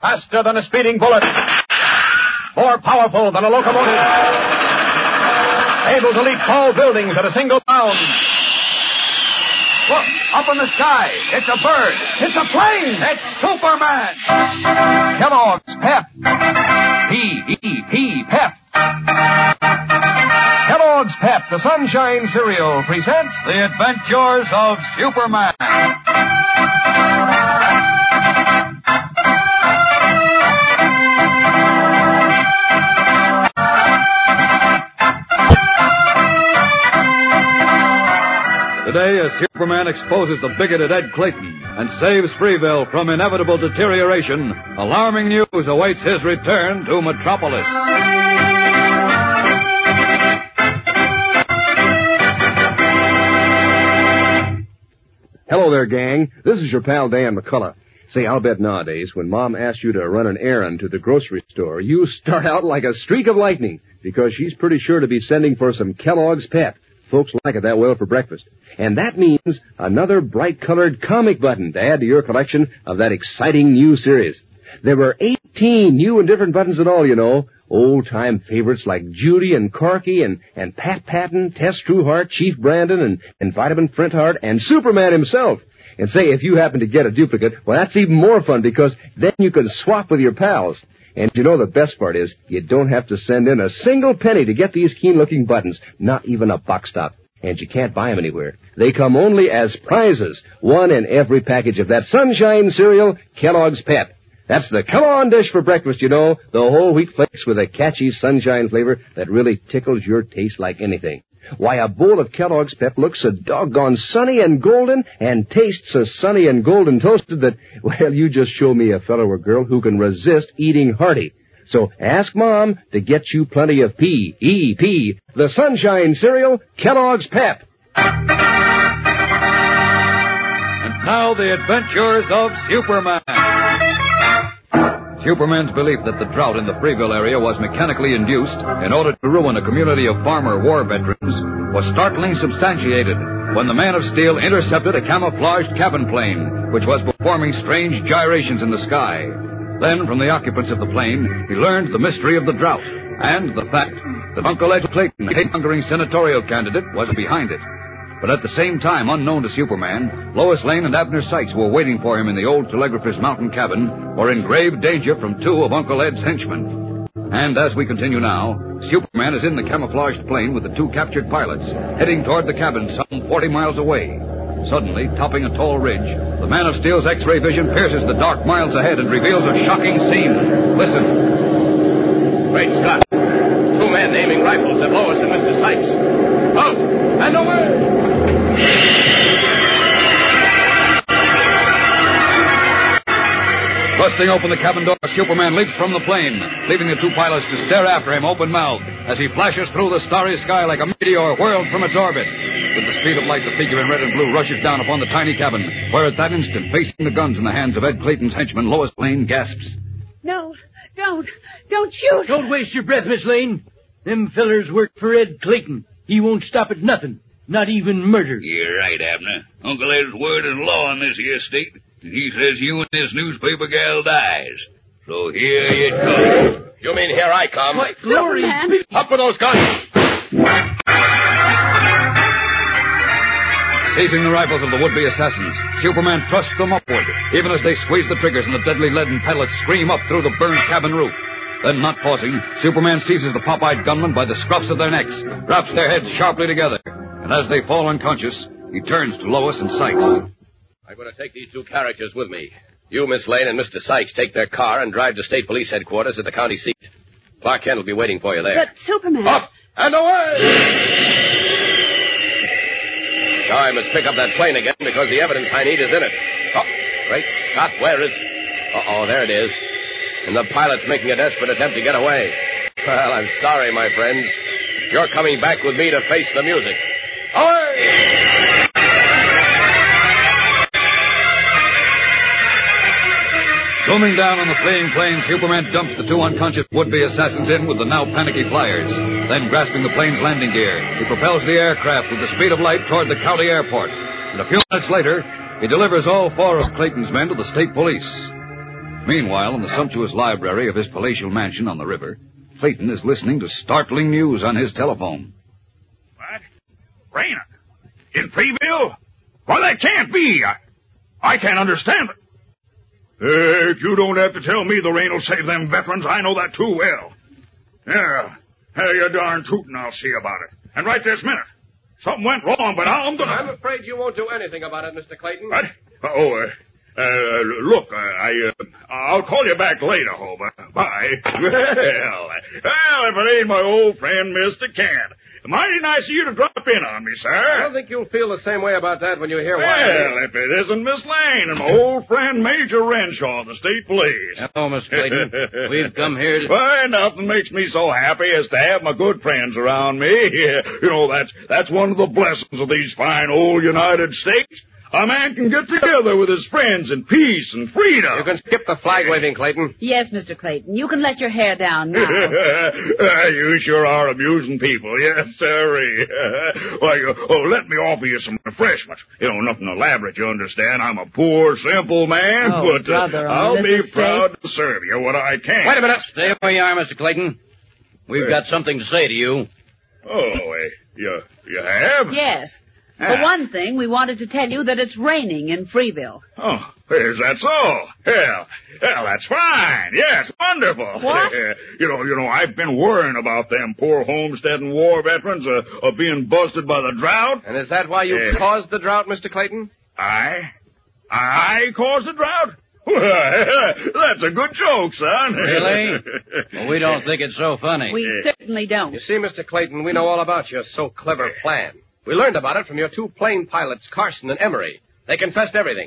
Faster than a speeding bullet. More powerful than a locomotive. Able to leap tall buildings at a single bound. Look, up in the sky. It's a bird. It's a plane. It's Superman. Kellogg's Pep. P-E-P, Pep. Kellogg's Pep, the Sunshine Cereal, presents The Adventures of Superman. Today, as Superman exposes the bigoted Ed Clayton and saves Freeville from inevitable deterioration, alarming news awaits his return to Metropolis. Hello there, gang. This is your pal Dan McCullough. Say, I'll bet nowadays when Mom asks you to run an errand to the grocery store, you start out like a streak of lightning, because she's pretty sure to be sending for some Kellogg's Pep. Folks like it that well for breakfast. And that means another bright-colored comic button to add to your collection of that exciting new series. There were 18 new and different buttons in all, you know. Old-time favorites like Judy and Corky and Pat Patton, Tess Trueheart, Chief Brandon, and Vitamin Flintheart, and Superman himself. And say, if you happen to get a duplicate, well, that's even more fun, because then you can swap with your pals. And you know the best part is, you don't have to send in a single penny to get these keen-looking buttons, not even a box top. And you can't buy them anywhere. They come only as prizes, one in every package of that Sunshine cereal, Kellogg's Pep. That's the come-on dish for breakfast, you know, the whole wheat flakes with a catchy Sunshine flavor that really tickles your taste like anything. Why, a bowl of Kellogg's Pep looks so doggone sunny and golden and tastes so sunny and golden toasted that, well, you just show me a fellow or girl who can resist eating hearty. So ask Mom to get you plenty of P-E-P, the Sunshine cereal, Kellogg's Pep. And now the adventures of Superman. Superman's belief that the drought in the Freeville area was mechanically induced in order to ruin a community of farmer war veterans was startlingly substantiated when the Man of Steel intercepted a camouflaged cabin plane, which was performing strange gyrations in the sky. Then, from the occupants of the plane, he learned the mystery of the drought and the fact that Uncle Ed Clayton, a hate-mongering senatorial candidate, was behind it. But at the same time, unknown to Superman, Lois Lane and Abner Sykes, who were waiting for him in the old telegrapher's mountain cabin, were in grave danger from two of Uncle Ed's henchmen. And as we continue now, Superman is in the camouflaged plane with the two captured pilots, heading toward the cabin some 40 miles away. Suddenly, topping a tall ridge, the Man of Steel's X-ray vision pierces the dark miles ahead and reveals a shocking scene. Listen. Great Scott. Two men aiming rifles at Lois and Mr. Sykes. Out! And away! Busting open the cabin door, Superman leaps from the plane, leaving the two pilots to stare after him open-mouthed as he flashes through the starry sky like a meteor whirled from its orbit. With the speed of light, the figure in red and blue rushes down upon the tiny cabin, where at that instant, facing the guns in the hands of Ed Clayton's henchmen, Lois Lane gasps. No, don't shoot. Don't waste your breath, Miss Lane. Them fellers work for Ed Clayton. He won't stop at nothing, not even murder. You're right, Abner. Uncle Ed's word is law in this here state. He says you and this newspaper gal dies. So here you come. You mean here I come? What glory! Superman. Up with those guns! Seizing the rifles of the would-be assassins, Superman thrusts them upward, even as they squeeze the triggers and the deadly leaden pellets scream up through the burned cabin roof. Then, not pausing, Superman seizes the pop-eyed gunmen by the scruffs of their necks, wraps their heads sharply together, and as they fall unconscious, he turns to Lois and Sykes. I'm going to take these two characters with me. You, Miss Lane, and Mr. Sykes take their car and drive to State Police Headquarters at the county seat. Clark Kent will be waiting for you there. But, Superman... Up and away! Now I must pick up that plane again because the evidence I need is in it. Oh, great Scott, where is... Uh-oh, there it is. And the pilot's making a desperate attempt to get away. Well, I'm sorry, my friends. But you're coming back with me to face the music. Away! Zooming down on the fleeing plane, Superman dumps the two unconscious would-be assassins in with the now panicky flyers. Then, grasping the plane's landing gear, he propels the aircraft with the speed of light toward the county airport. And a few minutes later, he delivers all four of Clayton's men to the state police. Meanwhile, in the sumptuous library of his palatial mansion on the river, Clayton is listening to startling news on his telephone. What? Raining? In Freeville? Well, that can't be. I can't understand it. Heck, you don't have to tell me the rain will save them veterans. I know that too well. Yeah, hey, you darn tootin', I'll see about it. And right this minute. Something went wrong, but I'm afraid you won't do anything about it, Mr. Clayton. What? Look, I'll call you back later, Homer. Bye. Well, if it ain't my old friend, Mr. Kent. Mighty nice of you to drop in on me, sir. I don't think you'll feel the same way about that when you hear why. Well, if it isn't Miss Lane and my old friend Major Renshaw of the State Police. Hello, Mr. Clayton. We've come here to... Why, nothing makes me so happy as to have my good friends around me. You know, that's one of the blessings of these fine old United States. A man can get together with his friends in peace and freedom. You can skip the flag waving, Clayton. Yes, Mr. Clayton. You can let your hair down now. You sure are amusing people. Yes, sirree. Why, let me offer you some refreshments. You know, nothing elaborate, you understand. I'm a poor, simple man, but brother, I'll be proud to serve you what I can. Wait a minute. Stay where you are, Mr. Clayton. We've got something to say to you. Oh, you have? Yes. For one thing, we wanted to tell you that it's raining in Freeville. Oh, is that so? Hell, that's fine. Yes, wonderful. What? You know, I've been worrying about them poor homestead and war veterans of being busted by the drought. And is that why you caused the drought, Mr. Clayton? I caused the drought? That's a good joke, son. Really? Well, we don't think it's so funny. We certainly don't. You see, Mr. Clayton, we know all about your so-clever plan. We learned about it from your two plane pilots, Carson and Emery. They confessed everything.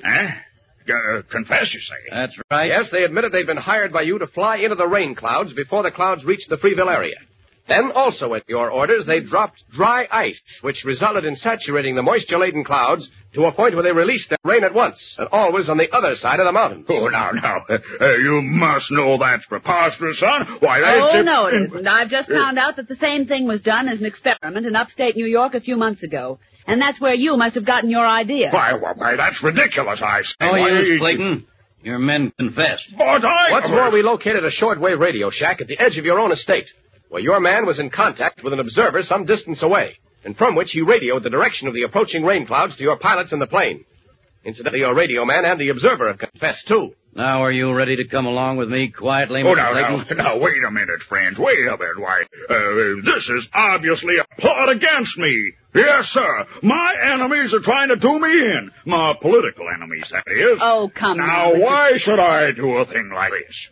Confess, you say? That's right. Yes, they admitted they'd been hired by you to fly into the rain clouds before the clouds reached the Freeville area. Then, also at your orders, they dropped dry ice, which resulted in saturating the moisture-laden clouds to a point where they released their rain at once, and always on the other side of the mountains. Oh, now, you must know that's preposterous, son. Why, no, it isn't. I've just found out that the same thing was done as an experiment in upstate New York a few months ago. And that's where you must have gotten your idea. Why, that's ridiculous, I say. No use, Clayton. Your men confessed. But What's more, we located a shortwave radio shack at the edge of your own estate, where your man was in contact with an observer some distance away, and from which he radioed the direction of the approaching rain clouds to your pilots in the plane. Incidentally, your radio man and the observer have confessed, too. Now, are you ready to come along with me quietly, Mr. Clayton? Now, wait a minute, friends. Wait a minute. Why, this is obviously a plot against me. Yes, sir. My enemies are trying to do me in. My political enemies, that is. Oh, come on, Now, why should I do a thing like this?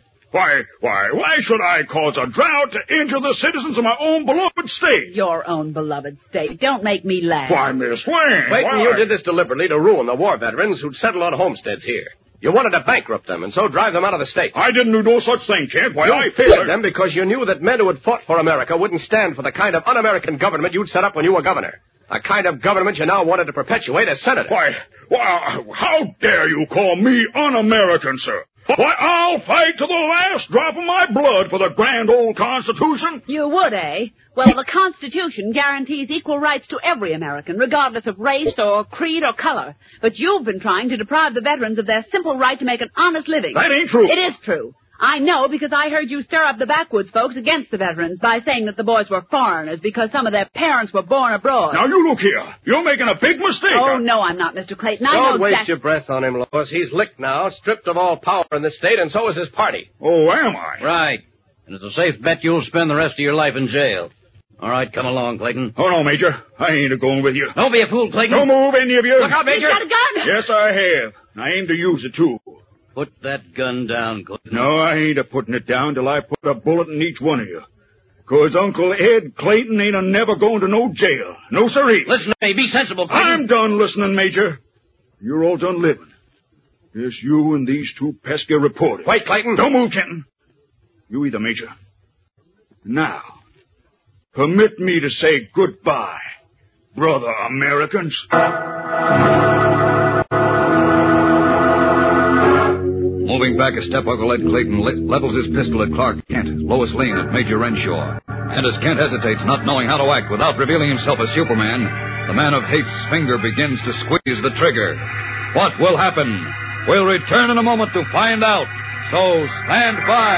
Why should I cause a drought to injure the citizens of my own beloved state? Your own beloved state. Don't make me laugh. Why, Miss Lane? Clayton, you did this deliberately to ruin the war veterans who'd settled on homesteads here. You wanted to bankrupt them and so drive them out of the state. I didn't do no such thing, Kent. Why, I feared them because you knew that men who had fought for America wouldn't stand for the kind of un-American government you'd set up when you were governor. A kind of government you now wanted to perpetuate as senator. Why, how dare you call me un-American, sir? Why, I'll fight to the last drop of my blood for the grand old Constitution. You would, eh? Well, the Constitution guarantees equal rights to every American, regardless of race or creed or color. But you've been trying to deprive the veterans of their simple right to make an honest living. That ain't true. It is true. I know because I heard you stir up the backwoods folks against the veterans by saying that the boys were foreigners because some of their parents were born abroad. Now, you look here. You're making a big mistake. Oh, no, I'm not, Mr. Clayton. Don't waste your breath on him, Lois. He's licked now, stripped of all power in this state, and so is his party. Oh, am I? Right. And it's a safe bet you'll spend the rest of your life in jail. All right, come along, Clayton. Oh, no, Major. I ain't a-going with you. Don't be a fool, Clayton. Don't move, any of you. Look out, Major. He's got a gun. Yes, I have. I aim to use it, too. Put that gun down, Clayton. No, I ain't a-putting it down till I put a bullet in each one of you. 'Cause Uncle Ed Clayton ain't never going to no jail. No, sirree. Listen to me. Be sensible, Clayton. I'm done listening, Major. You're all done living. Yes, you and these two pesky reporters. Wait, Clayton. Don't move, Kenton. You either, Major. Now, permit me to say goodbye, brother Americans. Moving back a step, Uncle Ed Clayton levels his pistol at Clark Kent, Lois Lane at Major Renshaw. And as Kent hesitates, not knowing how to act without revealing himself as Superman, the man of hate's finger begins to squeeze the trigger. What will happen? We'll return in a moment to find out. So stand by.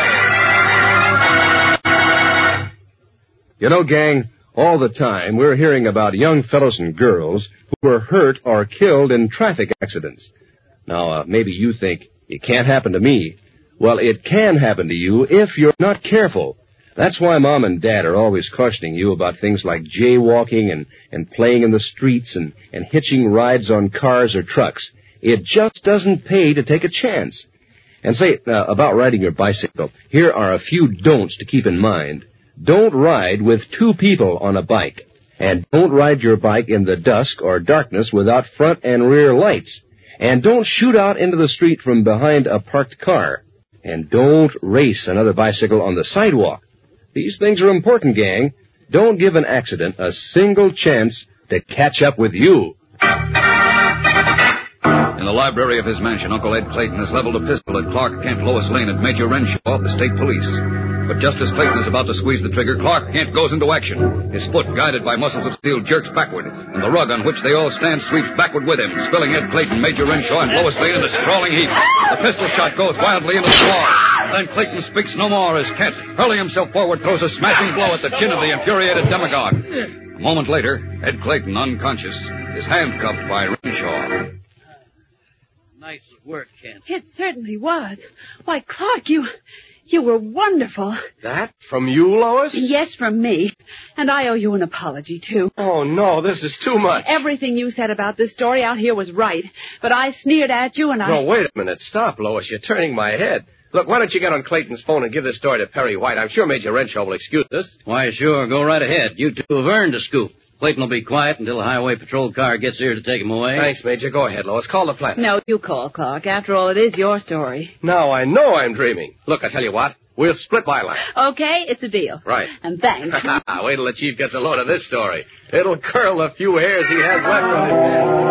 You know, gang, all the time we're hearing about young fellows and girls who were hurt or killed in traffic accidents. Now, maybe you think, it can't happen to me. Well, it can happen to you if you're not careful. That's why Mom and Dad are always cautioning you about things like jaywalking and playing in the streets and hitching rides on cars or trucks. It just doesn't pay to take a chance. And say, about riding your bicycle, here are a few don'ts to keep in mind. Don't ride with two people on a bike. And don't ride your bike in the dusk or darkness without front and rear lights. And don't shoot out into the street from behind a parked car. And don't race another bicycle on the sidewalk. These things are important, gang. Don't give an accident a single chance to catch up with you. In the library of his mansion, Uncle Ed Clayton has leveled a pistol at Clark Kent, Lois Lane, and Major Renshaw of the state police. But just as Clayton is about to squeeze the trigger, Clark Kent goes into action. His foot, guided by muscles of steel, jerks backward, and the rug on which they all stand sweeps backward with him, spilling Ed Clayton, Major Renshaw, and Lois Lane in a sprawling heap. The pistol shot goes wildly into the wall. Then Clayton speaks no more as Kent, hurling himself forward, throws a smashing blow at the chin of the infuriated demagogue. A moment later, Ed Clayton, unconscious, is handcuffed by Renshaw. Nice work, Kent. It certainly was. Why, Clark, you were wonderful. That from you, Lois? Yes, from me. And I owe you an apology, too. Oh, no, this is too much. Everything you said about this story out here was right. But I sneered at you and No, wait a minute. Stop, Lois. You're turning my head. Look, why don't you get on Clayton's phone and give this story to Perry White? I'm sure Major Renshaw will excuse us. Why, sure. Go right ahead. You two have earned a scoop. Clayton will be quiet until the highway patrol car gets here to take him away. Thanks, Major. Go ahead, Lois. Call the plant. No, you call, Clark. After all, it is your story. Now I know I'm dreaming. Look, I tell you what. We'll split byline. Okay, it's a deal. Right. And thanks. Wait till the chief gets a load of this story. It'll curl the few hairs he has left on his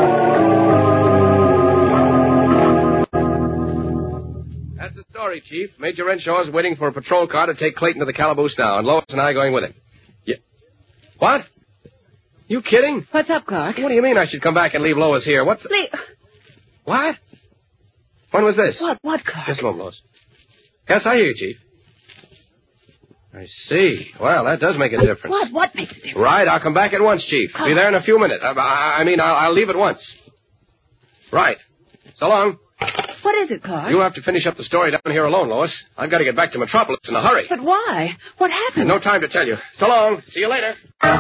head. That's the story, Chief. Major Renshaw is waiting for a patrol car to take Clayton to the calaboose now, and Lois and I are going with him. Yeah. What? You kidding? What's up, Clark? What do you mean I should come back and leave Lois here? What's... What? When was this? What, Clark? Just a moment, Lois. Yes, I hear you, Chief. I see. Well, that does make a difference. What makes a difference? Right, I'll come back at once, Chief. Be there in a few minutes. I'll leave at once. Right. So long. What is it, Clark? You have to finish up the story down here alone, Lois. I've got to get back to Metropolis in a hurry. But why? What happened? No time to tell you. So long. See you later.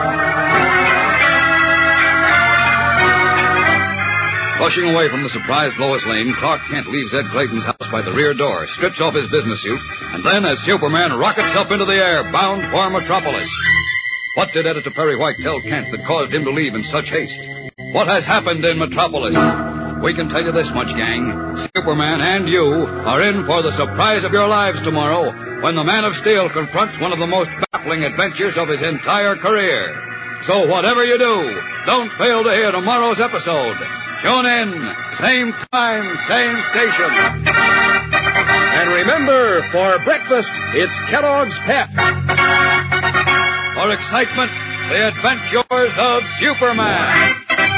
Rushing away from the surprised Lois Lane, Clark Kent leaves Ed Clayton's house by the rear door, strips off his business suit, and then, as Superman, rockets up into the air, bound for Metropolis. What did Editor Perry White tell Kent that caused him to leave in such haste? What has happened in Metropolis? We can tell you this much, gang. Superman and you are in for the surprise of your lives tomorrow when the Man of Steel confronts one of the most baffling adventures of his entire career. So whatever you do, don't fail to hear tomorrow's episode. Tune in, same time, same station. And remember, for breakfast, it's Kellogg's Pep. For excitement, the adventures of Superman.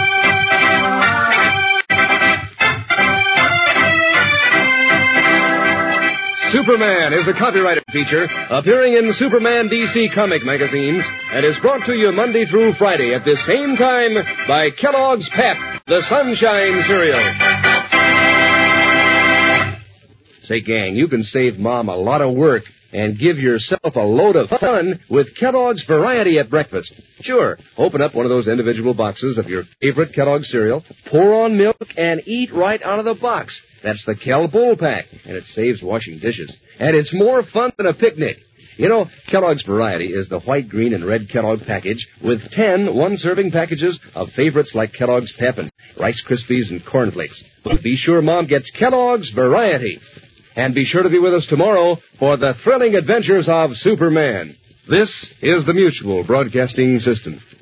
Superman is a copyrighted feature appearing in Superman DC comic magazines and is brought to you Monday through Friday at this same time by Kellogg's Pep, the Sunshine Cereal. Say, gang, you can save Mom a lot of work and give yourself a load of fun with Kellogg's Variety at breakfast. Sure, open up one of those individual boxes of your favorite Kellogg's cereal, pour on milk, and eat right out of the box. That's the Kel Bowl Pack, and it saves washing dishes. And it's more fun than a picnic. You know, Kellogg's Variety is the white, green, and red Kellogg package with 10 one-serving packages of favorites like Kellogg's Pep and Rice Krispies and Corn Flakes. But be sure Mom gets Kellogg's Variety. And be sure to be with us tomorrow for the thrilling adventures of Superman. This is the Mutual Broadcasting System.